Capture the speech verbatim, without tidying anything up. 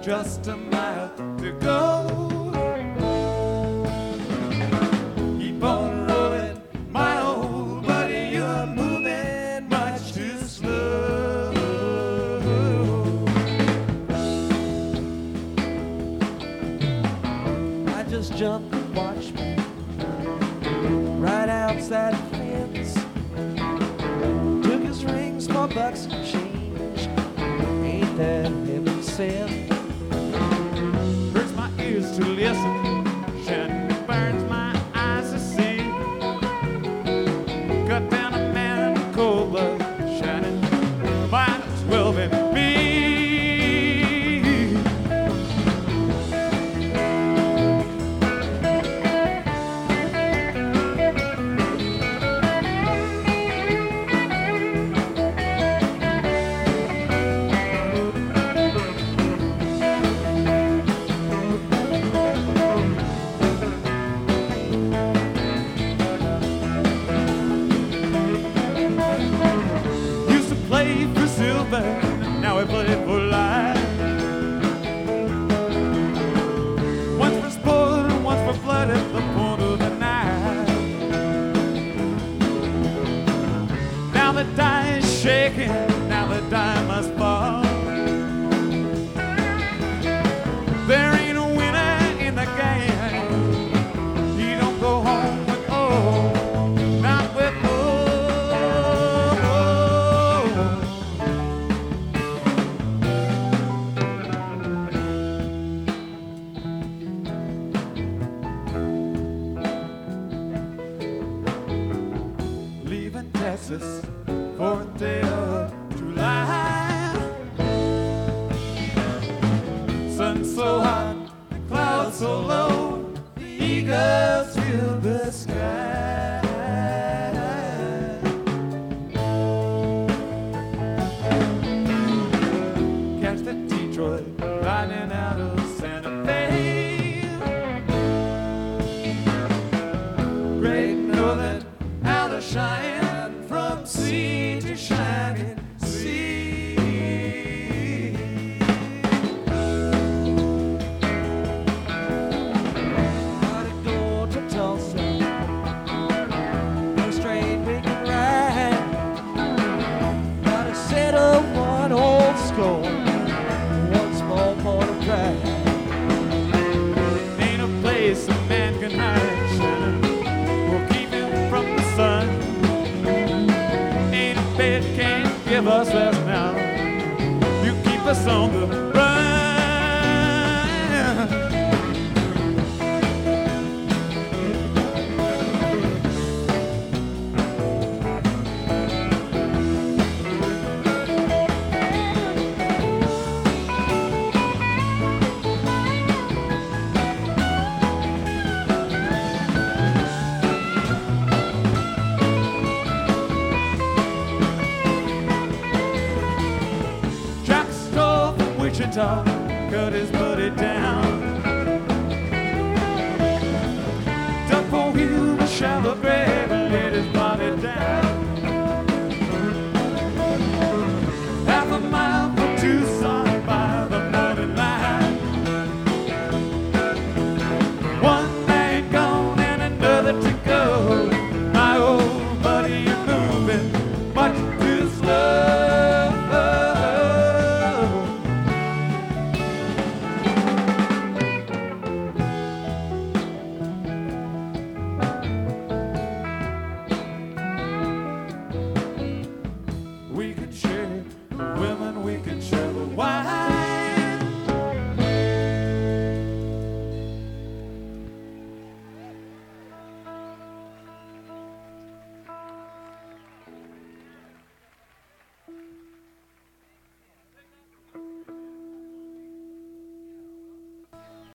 just a mile to go. Keep on rolling, my old buddy, you're moving much too slow. I just jumped and watched me right outside the fence. Took his rings for bucks and change. Ain't that heaven sent? Hurts my ears to listen, Shannon, burns my eyes to see. Cut down a man in cold blood, Shannon, might as well be me. Play for silver, now I play for life. Once for sport and once for blood at the point of the knife. Now the die is shaking, now the die must fall. There ain't a winner in the game. He don't go home with oh, not with oh. Leaving Texas for a day of July. Sun so hot, the clouds so low, the eagles fill the sky. Catch the Detroit lightning out of Santa Fe. Great Northern out of shine from sea to shining sea. Gotta go to Tulsa, no straight we can ride. Gotta settle one old score, one small point of pride. Ain't a place a man can hide, Shannon, will keep him from the sun. Ain't a bed can't give us rest now. You keep us on the run. Wichita, cut his buddy down. Dug for him a shallow grave and laid his body down. Half a mile from Tucson by the morning light. One man gone and another to go. My old buddy, you're moving much too slow. We can share women, we can share